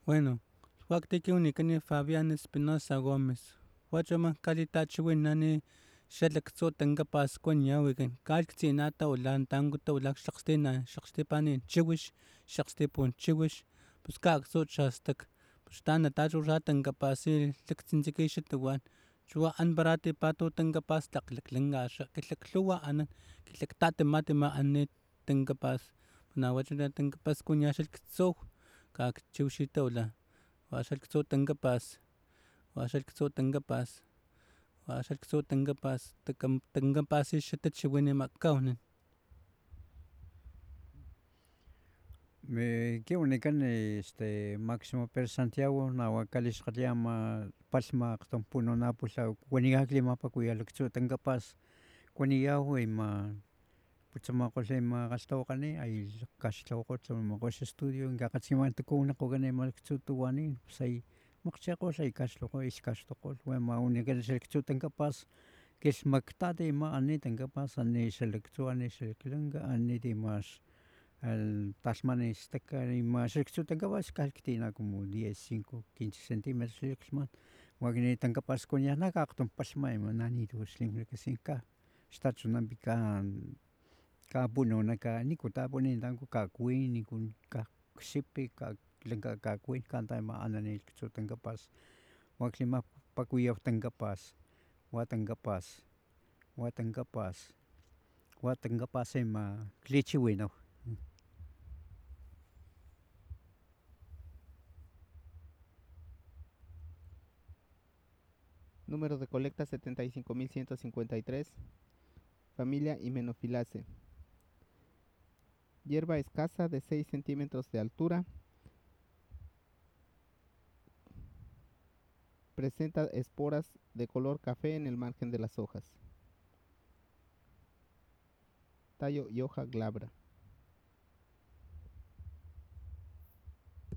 Bueno, Huactique unicani Fabián Espinosa Gómez. Huachama Calitachiwinani Shelexo Tenga Pascuanya Wigan. Calcinata Ulan Tango Tolak Shakstina Shakstipani Chiwish Shakstipun Chiwish. Pues Caxo Chastak. Pues Tana Tajo Ratanga Pasi Lexinzikation to one. Chua Anbarati Pato Tenga Pas Takliklinga Shakilakluwa Anan Kilaktate Matima Anit Tenga Pas. Now what you think Pascunya Shakso Kak Chiwshitola. Waxalkso tenga paz, waxalkso tenga paz, waxalkso tenga paz, tenga paz ixtechiwini makaunin. Me kiwnikan Máximo Per Santiago nahuacalixkatliama palma qtompunonapulha kuaniaklimapakuialakchu tenkapas kuaniyahu ima putzamaqolha ima qalhtawaqani ay kaxtlawaqotl makox estudio inkaqatzimantikuwnaqokani malakchu tuwanin pues ay maqcheqolh ay kaxtlawaqo ixkaxtokol uema unikani xalakchu tenkapas kilhmaktati ima ani tenkapas ani xalakchu ani xalaklanka anit imax talmani ixtaka ima xalakchu tenkapas kalktina como 10 5 15 centímetros xalaklhman wakni tenkapas kuaniajnaka akgtom palhma ima nanit xlimlakasinka xtachunanpi kapununaka niku tapunin tanku kakuin niku kakxipi lanka kakuin kanta ima anani laktsu tenkapas waklimapakuyaw tenkapas wa tenkapas wa tenkapas wa tenkapas ima klichiwinaw. Número de colecta 75.153. Familia Hymenophyllaceae. Hierba escasa de 6 centímetros de altura. Presenta esporas de color café en el margen de las hojas. Tallo y hoja glabra.